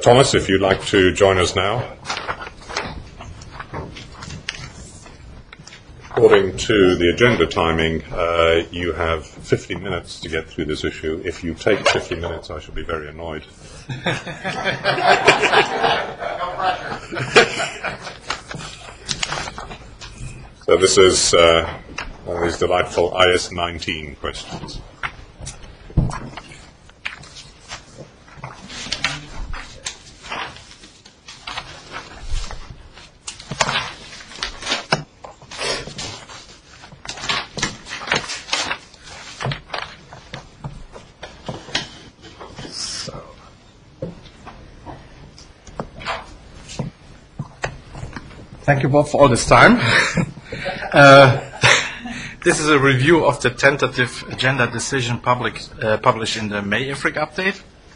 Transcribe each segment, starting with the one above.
Thomas, if you'd like to join us now. According to the agenda timing, you have 50 minutes to get through this issue. If you take 50 minutes, I shall be very annoyed. So this is one of these delightful IS-19 questions. Thank you, Bob, for all this time. This is a review of the tentative agenda decision published in the May IFRIC update.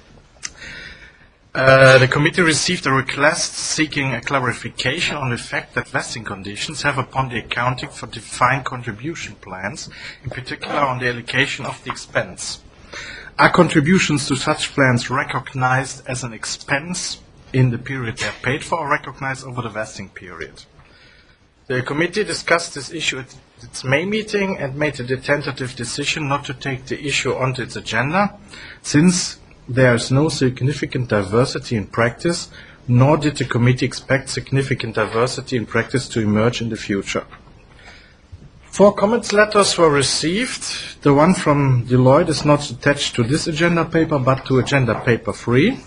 The committee received a request seeking a clarification on the fact that vesting conditions have upon the accounting for defined contribution plans, in particular on the allocation of the expense. Are contributions to such plans recognized as an expense in the period they are paid for, or recognized over the vesting period? The committee discussed this issue at its May meeting and made a tentative decision not to take the issue onto its agenda, since there is no significant diversity in practice, nor did the committee expect significant diversity in practice to emerge in the future. 4 comments letters were received. The one from Deloitte is not attached to this agenda paper, but to agenda paper 3.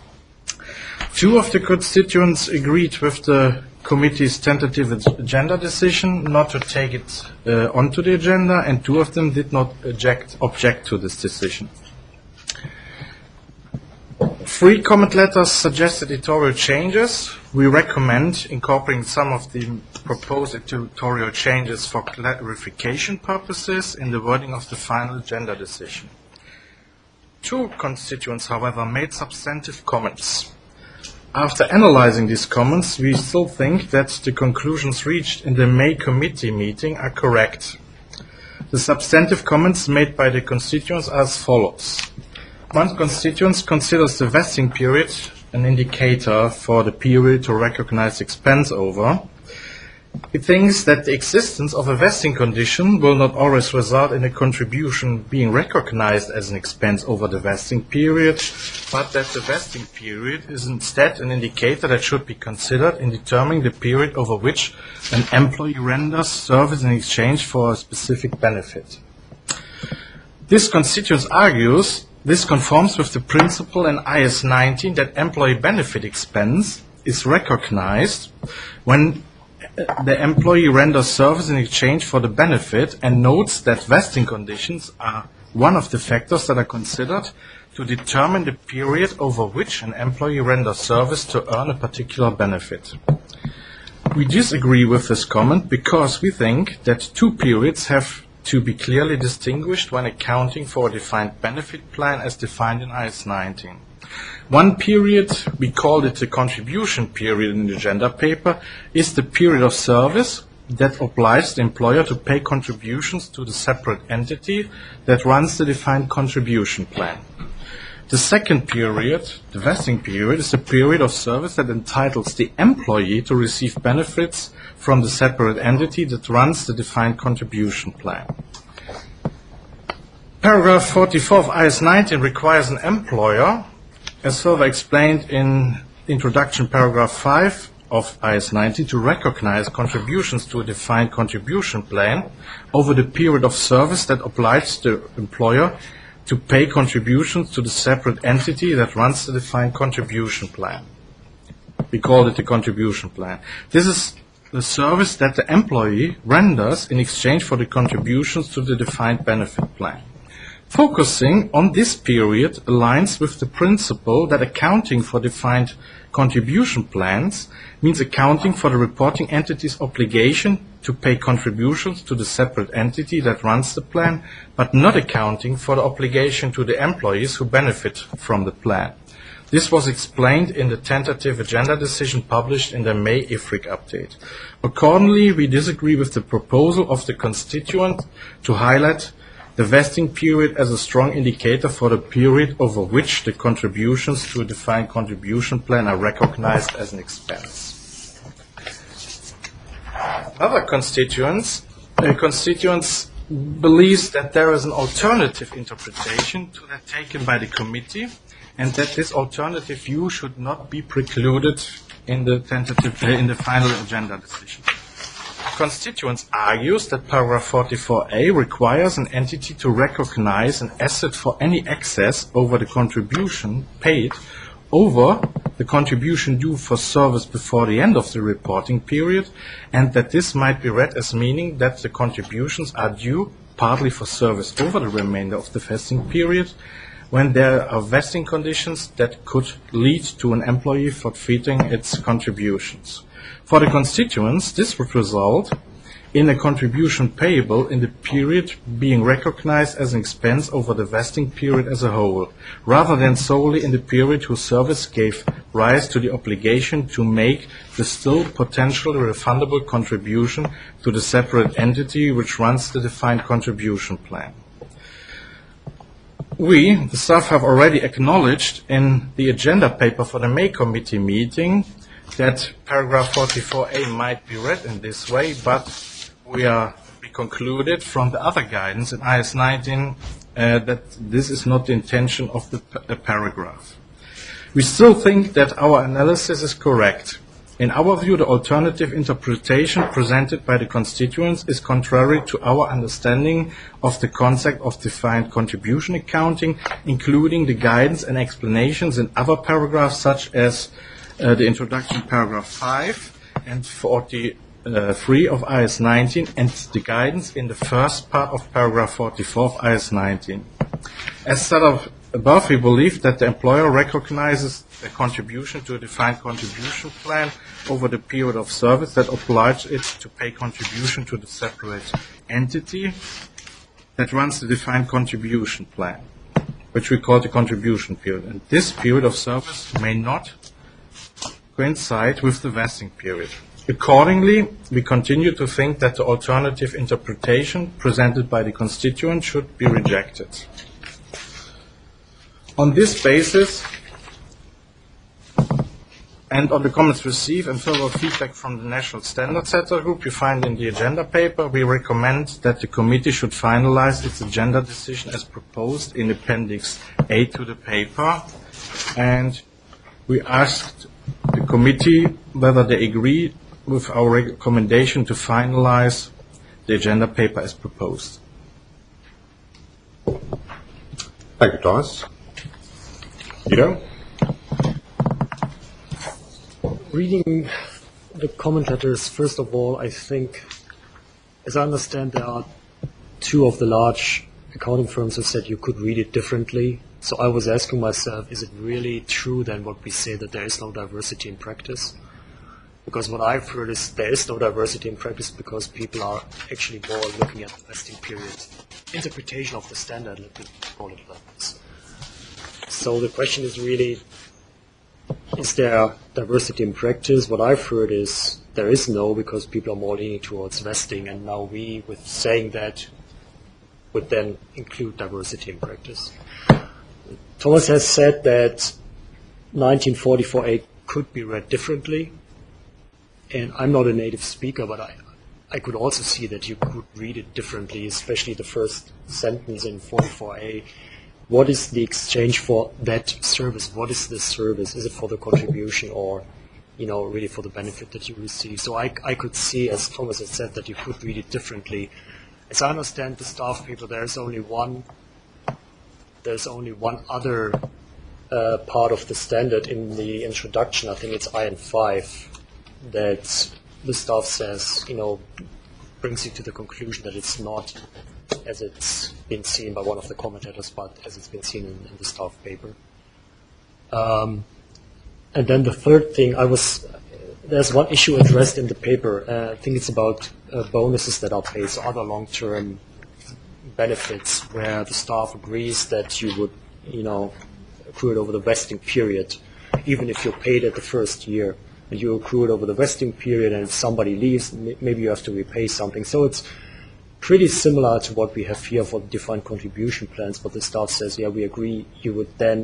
2 of the constituents agreed with the committee's tentative agenda decision not to take it onto the agenda, and 2 of them did not object to this decision. 3 comment letters suggested editorial changes. We recommend incorporating some of the proposed editorial changes for clarification purposes in the wording of the final agenda decision. 2 constituents, however, made substantive comments. After analyzing these comments, we still think that the conclusions reached in the May committee meeting are correct. The substantive comments made by the constituents are as follows. One constituent considers the vesting period an indicator for the period to recognize expense over. He thinks that the existence of a vesting condition will not always result in a contribution being recognized as an expense over the vesting period, but that the vesting period is instead an indicator that should be considered in determining the period over which an employee renders service in exchange for a specific benefit. This constituent argues this conforms with the principle in IS-19 that employee benefit expense is recognized when the employee renders service in exchange for the benefit, and notes that vesting conditions are one of the factors that are considered to determine the period over which an employee renders service to earn a particular benefit. We disagree with this comment because we think that 2 periods have to be clearly distinguished when accounting for a defined benefit plan as defined in IS-19. One period, we called it the contribution period in the agenda paper, is the period of service that obliges the employer to pay contributions to the separate entity that runs the defined contribution plan. The second period, the vesting period, is the period of service that entitles the employee to receive benefits from the separate entity that runs the defined contribution plan. Paragraph 44 of IS-19 requires an employer, as further explained in introduction paragraph 5 of IS-19, to recognize contributions to a defined contribution plan over the period of service that obliges the employer to pay contributions to the separate entity that runs the defined contribution plan. We call it the contribution plan. This is the service that the employee renders in exchange for the contributions to the defined benefit plan. Focusing on this period aligns with the principle that accounting for defined contribution plans means accounting for the reporting entity's obligation to pay contributions to the separate entity that runs the plan, but not accounting for the obligation to the employees who benefit from the plan. This was explained in the tentative agenda decision published in the May IFRIC update. Accordingly, we disagree with the proposal of the constituent to highlight the vesting period as a strong indicator for the period over which the contributions to a defined contribution plan are recognized as an expense. Other constituents believes that there is an alternative interpretation to that taken by the committee, and that this alternative view should not be precluded in the final agenda decision. Constituents argues that paragraph 44A requires an entity to recognize an asset for any excess over the contribution paid over the contribution due for service before the end of the reporting period, and that this might be read as meaning that the contributions are due partly for service over the remainder of the vesting period, when there are vesting conditions that could lead to an employee forfeiting its contributions. For the constituents, this would result in a contribution payable in the period being recognized as an expense over the vesting period as a whole, rather than solely in the period whose service gave rise to the obligation to make the still potentially refundable contribution to the separate entity which runs the defined contribution plan. We, the staff, have already acknowledged in the agenda paper for the May committee meeting that paragraph 44A might be read in this way, but we concluded from the other guidance in IS 19 that this is not the intention of the paragraph. We still think that our analysis is correct. In our view, the alternative interpretation presented by the constituents is contrary to our understanding of the concept of defined contribution accounting, including the guidance and explanations in other paragraphs such as the introduction paragraph 5 and 43 of IS 19 and the guidance in the first part of paragraph 44 of IS 19. As said above, we believe that the employer recognizes a contribution to a defined contribution plan over the period of service that obliges it to pay contribution to the separate entity that runs the defined contribution plan, which we call the contribution period. And this period of service may not coincide with the vesting period. Accordingly, we continue to think that the alternative interpretation presented by the constituent should be rejected. On this basis, and on the comments received and further feedback from the National Standard Setter Group you find in the agenda paper, we recommend that the committee should finalize its agenda decision as proposed in Appendix A to the paper. And we asked the committee whether they agree with our recommendation to finalize the agenda paper as proposed. Thank you, Thomas. Guido? Reading the comment letters, first of all, I think, as I understand, there are two of the large accounting firms who said you could read it differently. So I was asking myself, is it really true then what we say that there is no diversity in practice? Because what I've heard is there is no diversity in practice because people are actually more looking at the vesting period interpretation of the standard, let me call it like this. So the question is really, is there diversity in practice? What I've heard is there is no, because people are more leaning towards vesting, and now we, with saying that, would then include diversity in practice. Thomas has said that 1944A could be read differently, and I'm not a native speaker, but I could also see that you could read it differently, especially the first sentence in 44A. What is the exchange for that service? What is this service? Is it for the contribution or, really for the benefit that you receive? So I could see, as Thomas had said, that you could read it differently. As I understand the staff paper, there's only one other part of the standard in the introduction. I think it's IN 5 that the staff says, brings you to the conclusion that it's not as it's been seen by one of the commentators, but as it's been seen in the staff paper. And then the third thing, there's one issue addressed in the paper. I think it's about bonuses that are paid, so other long-term benefits where the staff agrees that you would, accrue it over the vesting period, even if you're paid at the first year. And you accrue it over the vesting period, and if somebody leaves, maybe you have to repay something. So pretty similar to what we have here for the defined contribution plans, but the staff says, yeah, we agree, you would then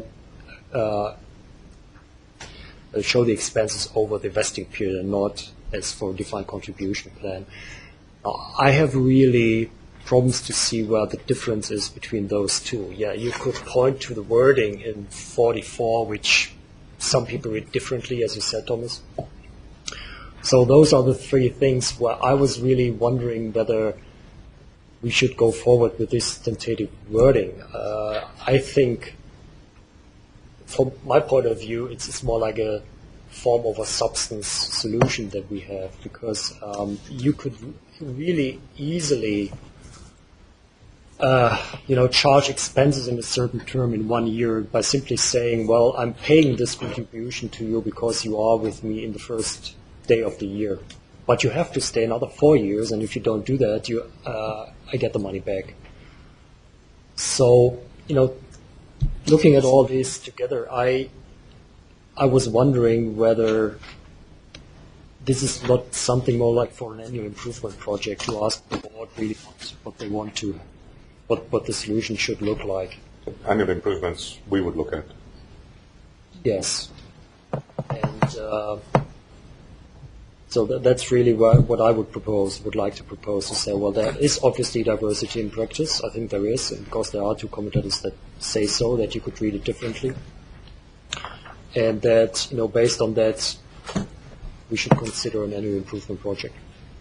show the expenses over the vesting period and not as for a defined contribution plan. I have really problems to see where the difference is between those two. Yeah, you could point to the wording in 44, which some people read differently, as you said, Thomas. So those are the three things where I was really wondering whether we should go forward with this tentative wording. I think, from my point of view, it's more like a form of a substance solution that we have, because you could really easily charge expenses in a certain term in 1 year by simply saying, well, I'm paying this contribution to you because you are with me in the first day of the year. But you have to stay another 4 years, and if you don't do that, I get the money back. So, looking at all this together, I was wondering whether this is not something more like for an annual improvement project to ask the board really what they want to, what the solution should look like. Annual improvements we would look at. Yes. And so that's really what I would like to propose, to say, well, there is obviously diversity in practice. I think there is, and because there are two commentators that say so, that you could read it differently. And that, based on that, we should consider an annual improvement project.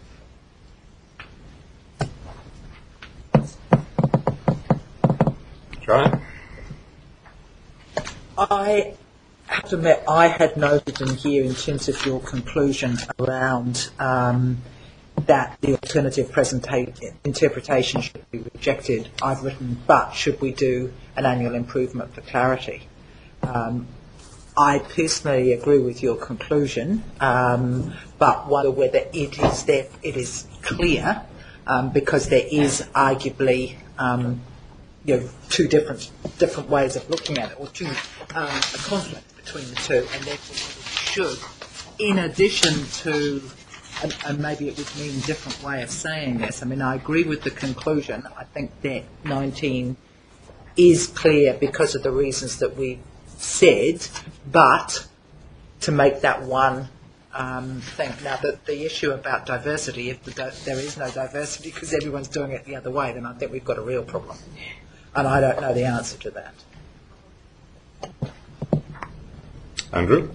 Charlie? I have to admit, I had noted in here, in terms of your conclusion around that the alternative interpretation should be rejected, I've written, but should we do an annual improvement for clarity? I personally agree with your conclusion, but wonder whether it is clear, because there is arguably two different ways of looking at it, or a conflict between the two, and therefore should, in addition to, and maybe it would mean a different way of saying this. I mean, I agree with the conclusion. I think that 19 is clear because of the reasons that we said, but to make that one thing. Now, the issue about diversity, if there is no diversity because everyone's doing it the other way, then I think we've got a real problem. And I don't know the answer to that. Andrew?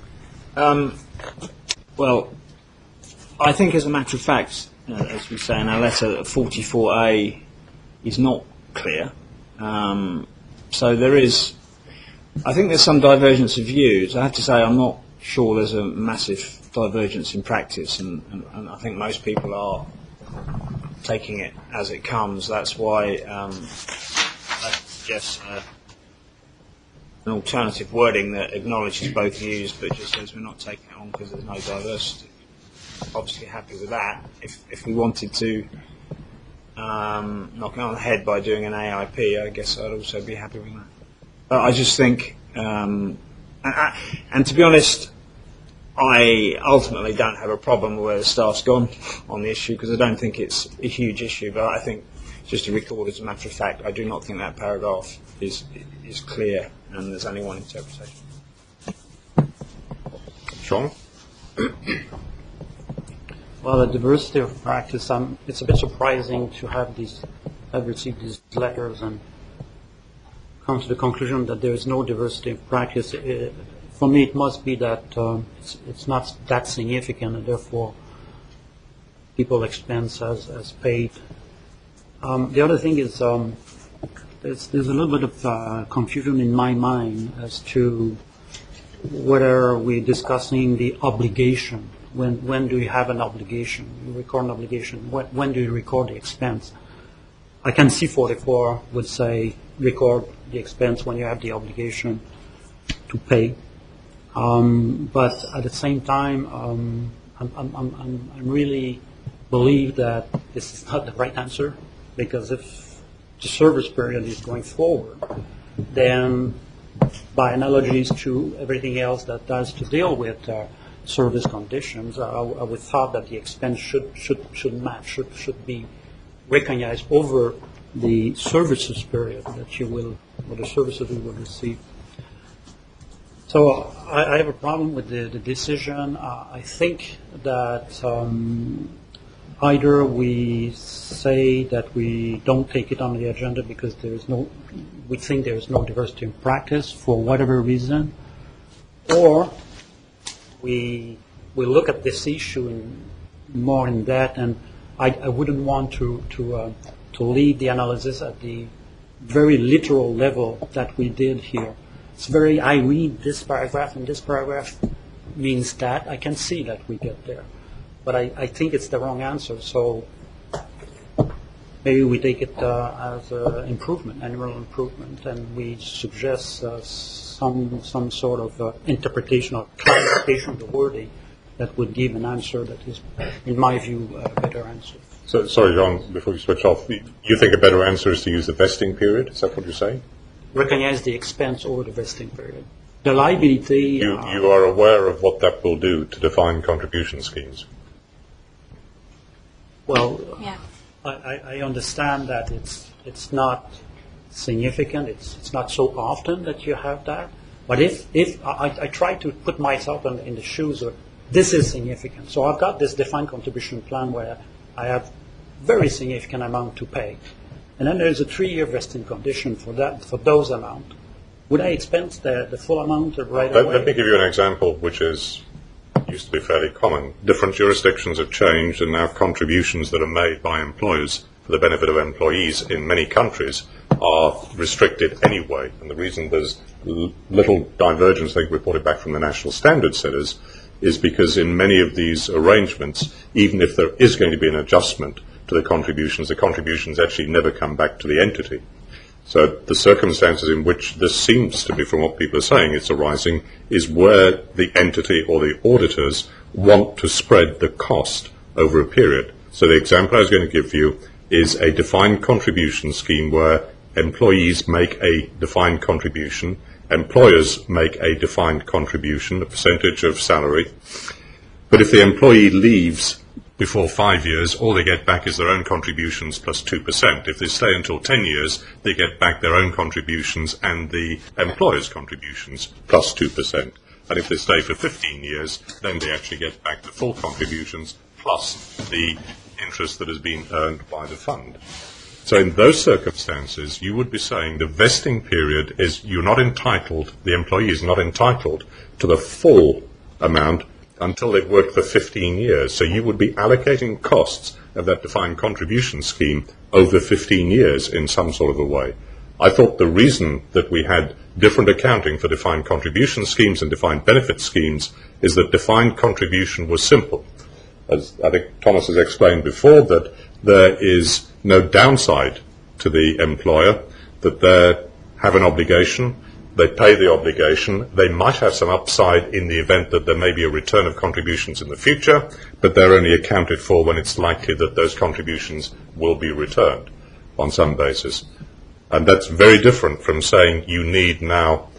Well, I think as a matter of fact, as we say in our letter, 44A is not clear. So there is, I think there's some divergence of views. I have to say I'm not sure there's a massive divergence in practice, and I think most people are taking it as it comes. That's why I suggest an alternative wording that acknowledges both views but just says we're not taking it on because there's no diversity. Obviously happy with that. If we wanted to knock it on the head by doing an AIP, I guess I'd also be happy with that. But I just think, and to be honest, I ultimately don't have a problem with where the staff's gone on the issue, because I don't think it's a huge issue, but I think, just to record as a matter of fact, I do not think that paragraph is clear, and there's only one interpretation. Sean? Well, the diversity of practice, it's a bit surprising to have received these letters and come to the conclusion that there is no diversity of practice. For me, it must be that it's not that significant, and therefore people expense as paid. The other thing is there's a little bit of confusion in my mind as to whether we're discussing the obligation. When do you have an obligation? You record an obligation. When do you record the expense? I can see 44 would say record the expense when you have the obligation to pay. But at the same time, I'm really believe that this is not the right answer, because if the service period is going forward, then by analogies to everything else that does to deal with service conditions, I would thought that the expense should match, should be recognized over the services period that you will, or the services you will receive. So I have a problem with the decision. I think that either we say that we don't take it on the agenda because we think there is no diversity in practice for whatever reason, or we look at this issue more in depth, and I wouldn't want to leave the analysis at the very literal level that we did here. It's I read this paragraph and this paragraph means that. I can see that we get there. But I think it's the wrong answer, so maybe we take it as an improvement, annual improvement, and we suggest some sort of interpretation or clarification of the wording that would give an answer that is, in my view, a better answer. So, sorry, John, before you switch off, you think a better answer is to use the vesting period? Is that what you're saying? Recognize the expense over the vesting period. The liability... You are aware of what that will do to defined contribution schemes? Well, Yeah. I understand that it's not significant. It's not so often that you have that. But if I try to put myself in the shoes of this is significant. So I've got this defined contribution plan where I have very significant amount to pay, and then there's a 3-year vesting condition for those amount. Would I expense the full amount right away? Let me give you an example which used to be fairly common. Different jurisdictions have changed, and now contributions that are made by employers for the benefit of employees in many countries are restricted anyway. And the reason there's little divergence, I think, reported back from the national standard setters, is because in many of these arrangements, even if there is going to be an adjustment to the contributions actually never come back to the entity. So the circumstances in which this seems to be, from what people are saying, it's arising, is where the entity or the auditors want to spread the cost over a period. So the example I was going to give you is a defined contribution scheme where employees make a defined contribution, employers make a defined contribution, a percentage of salary. But if the employee leaves before 5 years, all they get back is their own contributions plus 2%. If they stay until 10 years, they get back their own contributions and the employer's contributions plus 2%. And if they stay for 15 years, then they actually get back the full contributions plus the interest that has been earned by the fund. So in those circumstances, you would be saying the vesting period is the employee is not entitled to the full amount until they've worked for 15 years. So you would be allocating costs of that defined contribution scheme over 15 years in some sort of a way. I thought the reason that we had different accounting for defined contribution schemes and defined benefit schemes is that defined contribution was simple. As I think Thomas has explained before, that there is no downside to the employer, that they have an obligation, they pay the obligation, they might have some upside in the event that there may be a return of contributions in the future, but they're only accounted for when it's likely that those contributions will be returned on some basis. And that's very different from saying you need now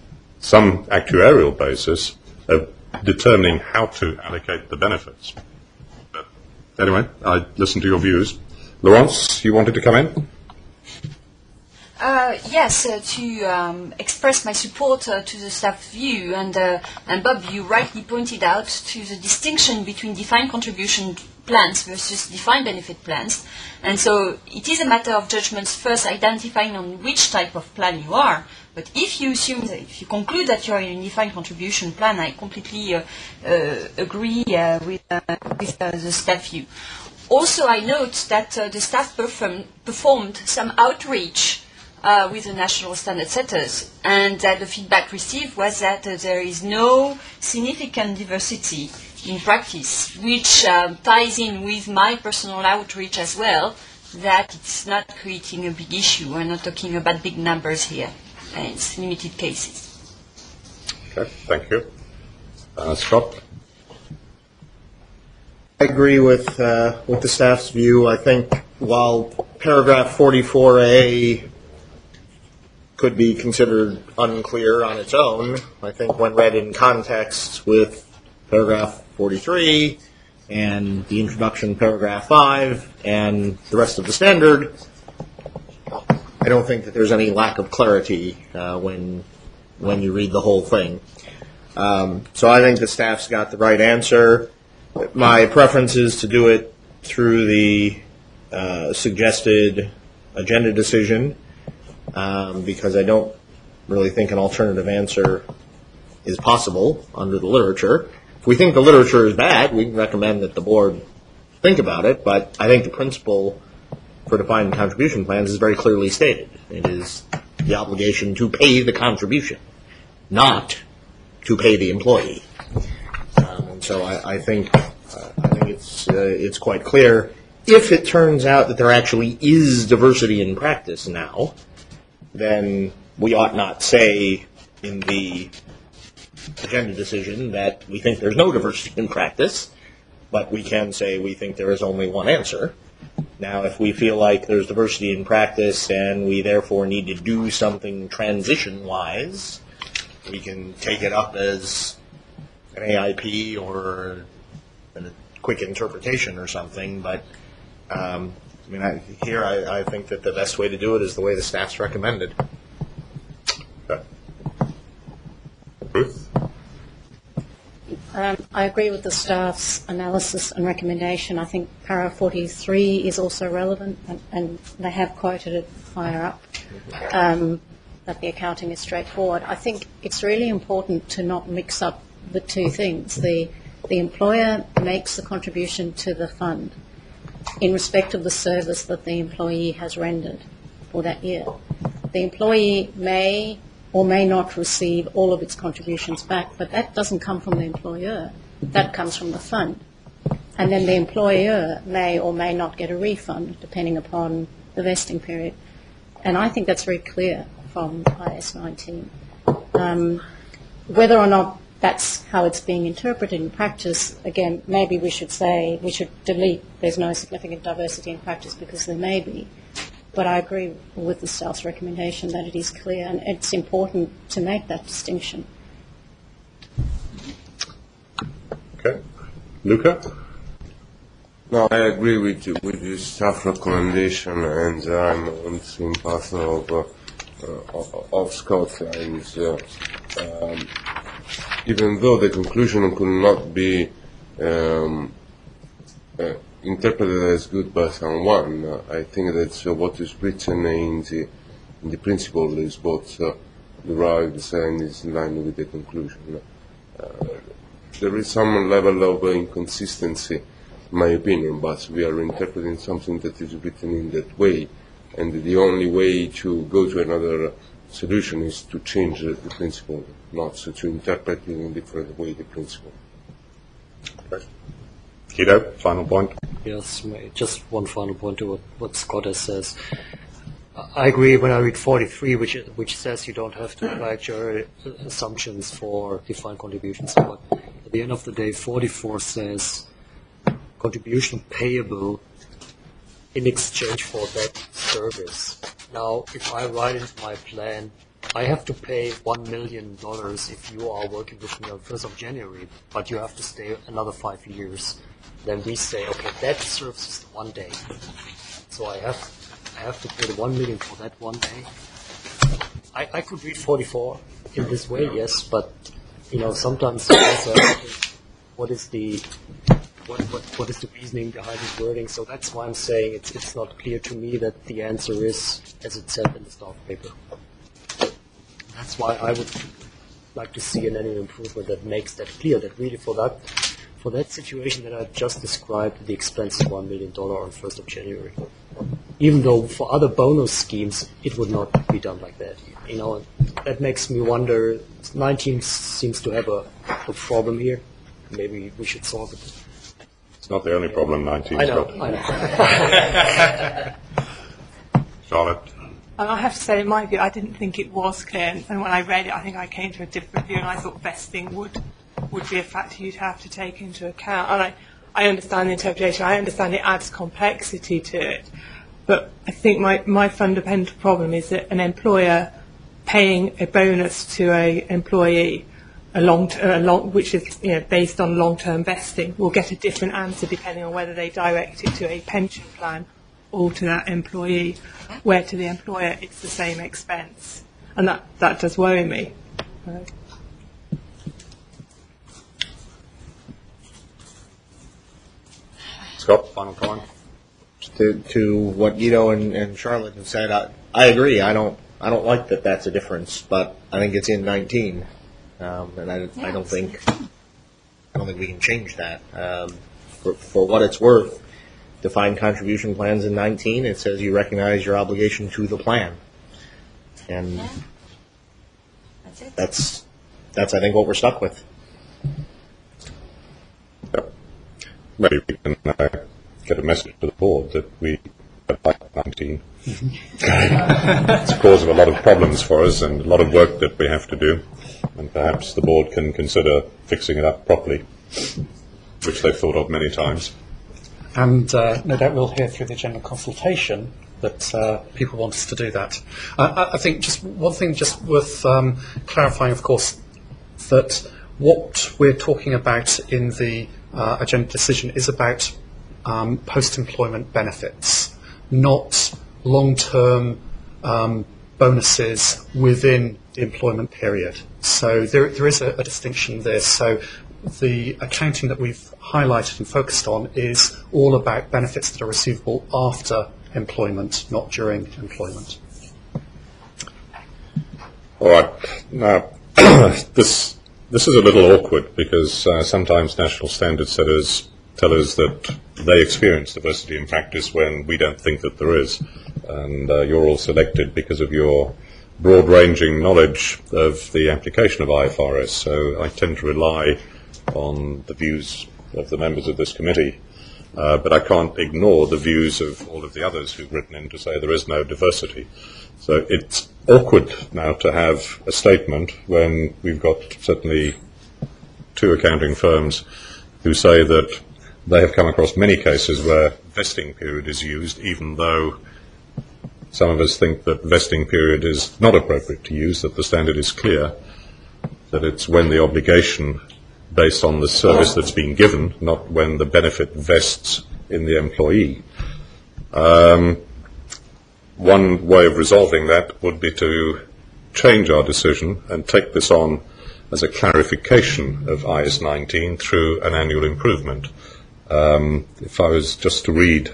some actuarial basis of determining how to allocate the benefits. But anyway, I listened to your views. Laurence, you wanted to come in? Yes, to express my support to the staff view, and Bob, you rightly pointed out to the distinction between defined contribution plans versus defined benefit plans, and so it is a matter of judgments first identifying on which type of plan you are. But if you conclude that you are in a defined contribution plan, I completely agree with the staff view. Also, I note that the staff performed some outreach with the national standard setters, and that the feedback received was that there is no significant diversity in practice, which ties in with my personal outreach as well, that it's not creating a big issue. We're not talking about big numbers here, and it's limited cases. Okay, thank you. Scott? I agree with the staff's view. I think while paragraph 44A could be considered unclear on its own, I think when read in context with paragraph 43 and the introduction, paragraph 5, and the rest of the standard, I don't think that there's any lack of clarity when you read the whole thing. So I think the staff's got the right answer. My preference is to do it through the suggested agenda decision because I don't really think an alternative answer is possible under the literature. If we think the literature is bad, we can recommend that the board think about it, but I think the principle for defining contribution plans is very clearly stated. It is the obligation to pay the contribution, not to pay the employee. And so I think it's quite clear. If it turns out that there actually is diversity in practice now, then we ought not say in the agenda decision that we think there's no diversity in practice, but we can say we think there is only one answer. Now, if we feel like there's diversity in practice and we therefore need to do something transition-wise, we can take it up as an AIP or a quick interpretation or something, but I think that the best way to do it is the way the staff's recommended. Okay. Ruth? I agree with the staff's analysis and recommendation. I think para 43 is also relevant, and they have quoted it higher up, that the accounting is straightforward. I think it's really important to not mix up the two things. The employer makes the contribution to the fund in respect of the service that the employee has rendered for that year. The employee may or may not receive all of its contributions back, but that doesn't come from the employer. That comes from the fund. And then the employer may or may not get a refund, depending upon the vesting period. And I think that's very clear from IS 19. Whether or not that's how it's being interpreted in practice, again, maybe we should delete there's no significant diversity in practice because there may be. But I agree with the staff's recommendation that it is clear, and it's important to make that distinction. Okay. Luca? No, I agree with you, with the staff recommendation, and I'm on the same path of Scott's lines. Even though the conclusion could not be interpreted as good by someone, I think that what is written in the principle is both derived and is in line with the conclusion. There is some level of inconsistency, in my opinion, but we are interpreting something that is written in that way, and the only way to go to another solution is to change the principle, not to interpret it in a different way, the principle. Okay. Guido, final point. Yes, just one final point to what Scott has says. I agree when I read 43, which says you don't have to provide your assumptions for defined contributions. But at the end of the day, 44 says contribution payable in exchange for that service. Now, if I write into my plan, I have to pay $1 million if you are working with me on 1st of January, but you have to stay another 5 years. Then we say, okay, that serves just 1 day. So I have to pay the $1 million for that 1 day. I could read 44 in this way, yes, but sometimes also what is the reasoning behind this wording? So that's why I'm saying it's not clear to me that the answer is as it said in the staff paper. That's why I would like to see an annual improvement that makes that clear. That really for that situation that I just described, the expense is $1 million on 1st of January. Even though for other bonus schemes, it would not be done like that. That makes me wonder, 19 seems to have a problem here. Maybe we should solve it. It's not the only problem 19's got. I know. Charlotte? I have to say, in my view, I didn't think it was clear. And when I read it, I think I came to a different view, and I thought vesting would be a factor you'd have to take into account. And I understand the interpretation. I understand it adds complexity to it. But I think my fundamental problem is that an employer paying a bonus to an employee which is based on long-term vesting, will get a different answer depending on whether they direct it to a pension plan or to that employee, where to the employer it's the same expense. And that does worry me. Scott, final comment? To what Guido and Charlotte have said, I agree. I don't like that that's a difference, but I think it's in 19, and I don't think we can change that. For what it's worth, defined contribution plans in 19, it says you recognize your obligation to the plan, and that's I think what we're stuck with. Yep. Maybe we can get a message to the board that we like 19. It's a cause of a lot of problems for us and a lot of work that we have to do, and perhaps the board can consider fixing it up properly, which they've thought of many times. And no doubt we'll hear through the general consultation that people want us to do that. I think just one thing just worth clarifying, of course, that what we're talking about in the agenda decision is about post-employment benefits, not long-term bonuses within the employment period. So there is a distinction there. So the accounting that we've highlighted and focused on is all about benefits that are receivable after employment, not during employment. All right. Now, this is a little awkward because sometimes national standard setters tell us that they experience diversity in practice when we don't think that there is. And you're all selected because of your broad-ranging knowledge of the application of IFRS. So I tend to rely on the views of the members of this committee, but I can't ignore the views of all of the others who've written in to say there is no diversity. So it's awkward now to have a statement when we've got certainly two accounting firms who say that they have come across many cases where vesting period is used, even though some of us think that vesting period is not appropriate to use, that the standard is clear, that it's when the obligation based on the service that's been given, not when the benefit vests in the employee. One way of resolving that would be to change our decision and take this on as a clarification of IS 19 through an annual improvement. If I was just to read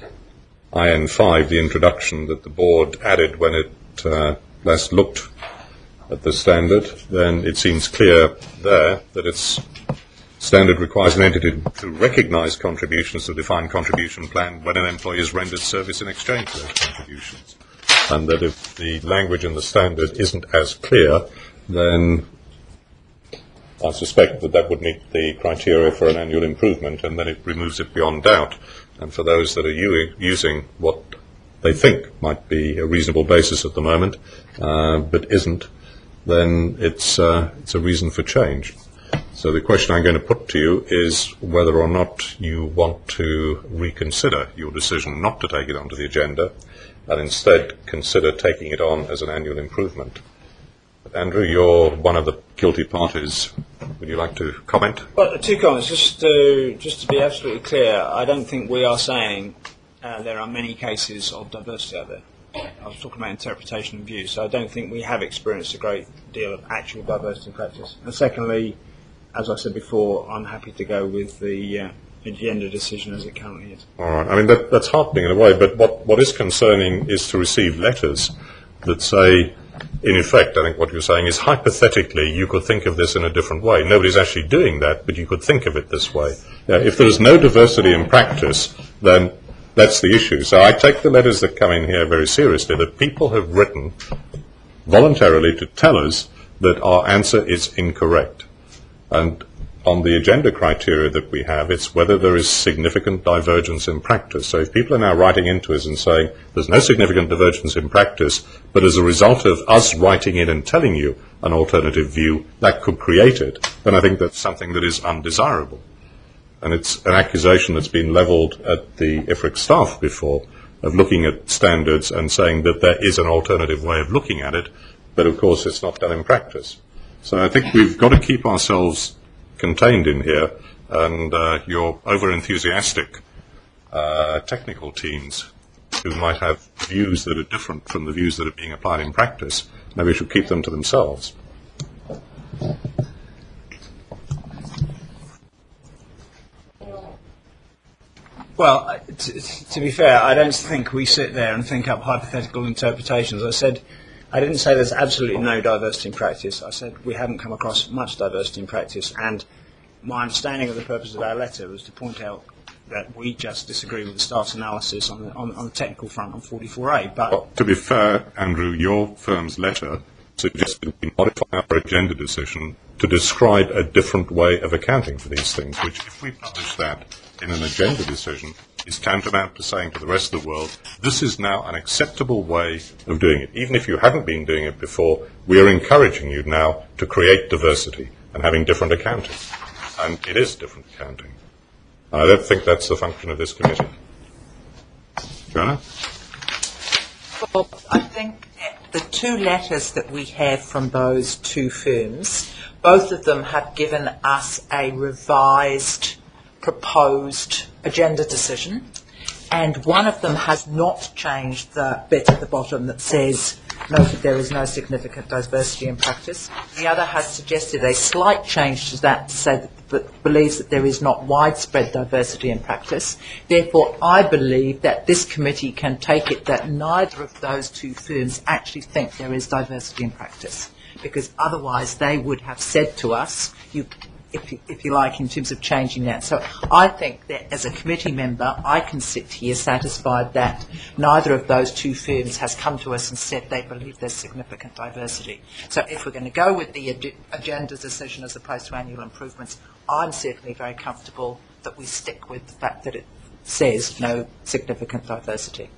IN 5, the introduction that the board added when it last looked at the standard, then it seems clear there that its standard requires an entity to recognise contributions to a defined contribution plan when an employee has rendered service in exchange for those contributions. And that if the language in the standard isn't as clear, then I suspect that that would meet the criteria for an annual improvement, and then it removes it beyond doubt. And for those that are using what they think might be a reasonable basis at the moment, but isn't, then it's a reason for change. So the question I'm going to put to you is whether or not you want to reconsider your decision not to take it onto the agenda and instead consider taking it on as an annual improvement. Andrew, you're one of the guilty parties. Would you like to comment? Well, two comments. Just to be absolutely clear, I don't think we are saying there are many cases of diversity out there. I was talking about interpretation and views, so I don't think we have experienced a great deal of actual diversity in practice. And secondly, as I said before, I'm happy to go with the agenda decision as it currently is. All right. I mean, that's heartening in a way, but what is concerning is to receive letters that say, in effect, I think what you're saying is hypothetically you could think of this in a different way. Nobody's actually doing that, but you could think of it this way. If there is no diversity in practice, then that's the issue. So I take the letters that come in here very seriously, that people have written voluntarily to tell us that our answer is incorrect. And on the agenda criteria that we have, it's whether there is significant divergence in practice. So if people are now writing into us and saying there's no significant divergence in practice, but as a result of us writing in and telling you an alternative view, that could create it, then I think that's something that is undesirable. And it's an accusation that's been levelled at the IFRIC staff before, of looking at standards and saying that there is an alternative way of looking at it, but of course it's not done in practice. So I think we've got to keep ourselves contained in here, and your over-enthusiastic technical teams who might have views that are different from the views that are being applied in practice, maybe we should keep them to themselves. Well, to be fair, I don't think we sit there and think up hypothetical interpretations. I didn't say there's absolutely no diversity in practice. I said we haven't come across much diversity in practice, and my understanding of the purpose of our letter was to point out that we just disagree with the staff's analysis on the technical front on 44A. But well, to be fair, Andrew, your firm's letter suggested we modify our agenda decision to describe a different way of accounting for these things, which, if we publish that in an agenda decision, is tantamount to saying to the rest of the world, this is now an acceptable way of doing it. Even if you haven't been doing it before, we are encouraging you now to create diversity and having different accounting. And it is different accounting. I don't think that's the function of this committee. Joanna? Well, I think the two letters that we have from those two firms, both of them have given us a revised proposed agenda decision, and one of them has not changed the bit at the bottom that says noted there is no significant diversity in practice. The other has suggested a slight change to that to say that believes that there is not widespread diversity in practice. Therefore, I believe that this committee can take it that neither of those two firms actually think there is diversity in practice, because otherwise they would have said to us, if you like, in terms of changing that. So I think that as a committee member, I can sit here satisfied that neither of those two firms has come to us and said they believe there's significant diversity. So if we're going to go with the agenda decision as opposed to annual improvements, I'm certainly very comfortable that we stick with the fact that it says no significant diversity.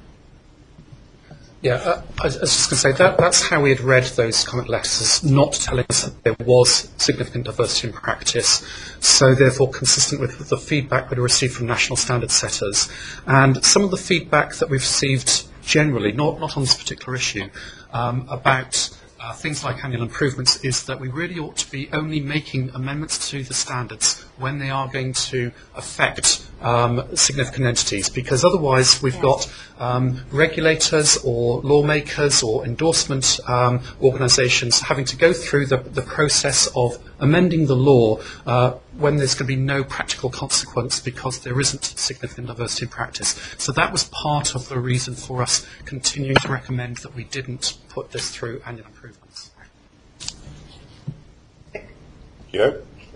Yeah, I was just going to say that's how we had read those comment letters, as not telling us that there was significant diversity in practice, so therefore consistent with the feedback we received from national standard setters. And some of the feedback that we've received generally, not on this particular issue, about things like annual improvements, is that we really ought to be only making amendments to the standards when they are going to affect significant entities, because otherwise we've got regulators or lawmakers or endorsement organisations having to go through the process of amending the law when there's going to be no practical consequence because there isn't significant diversity in practice. So that was part of the reason for us continuing to recommend that we didn't put this through annual improvements. Yeah.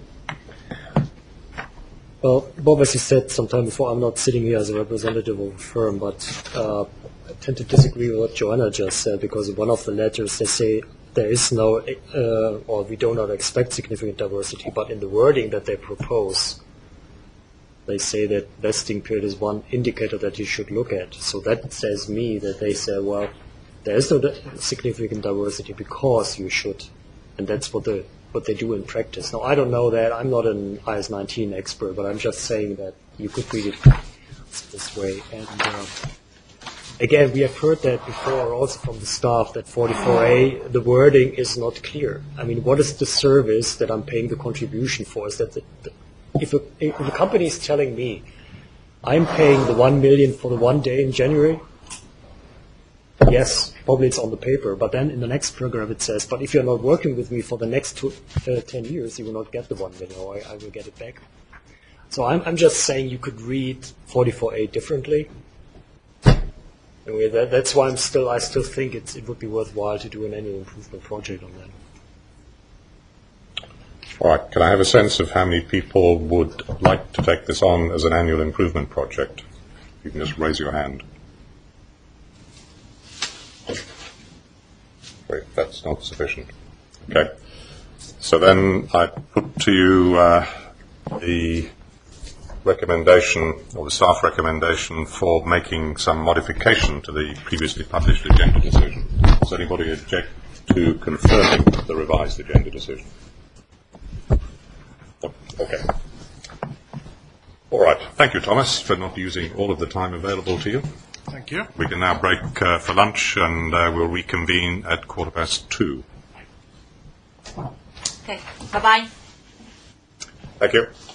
Well, Bob, as you said sometime before, I'm not sitting here as a representative of a firm, but I tend to disagree with what Joanna just said, because in one of the letters they say there is no, or we do not expect significant diversity, but in the wording that they propose, they say that vesting period is one indicator that you should look at. So that says me that they say, well, there is no significant diversity because you should, and that's what they do in practice. Now, I don't know that. I'm not an IS-19 expert, but I'm just saying that you could read it this way. And again, we have heard that before also from the staff that 44A, the wording is not clear. I mean, what is the service that I'm paying the contribution for? Is that if a company is telling me I'm paying the 1 million for the 1 day in January, yes, probably it's on the paper, but then in the next paragraph it says, but if you're not working with me for the next 10 years, you will not get the 1 million, or I will get it back. So I'm just saying you could read 44A differently. Anyway, that's why I still think it would be worthwhile to do an annual improvement project on that. All right, can I have a sense of how many people would like to take this on as an annual improvement project? You can just raise your hand. Wait, that's not sufficient. Okay. So then I put to you the recommendation, or the staff recommendation, for making some modification to the previously published agenda decision. Does anybody object to confirming the revised agenda decision? Okay. All right. Thank you, Thomas, for not using all of the time available to you. Thank you. We can now break for lunch, and we'll reconvene at 2:15. Okay. Bye-bye. Thank you.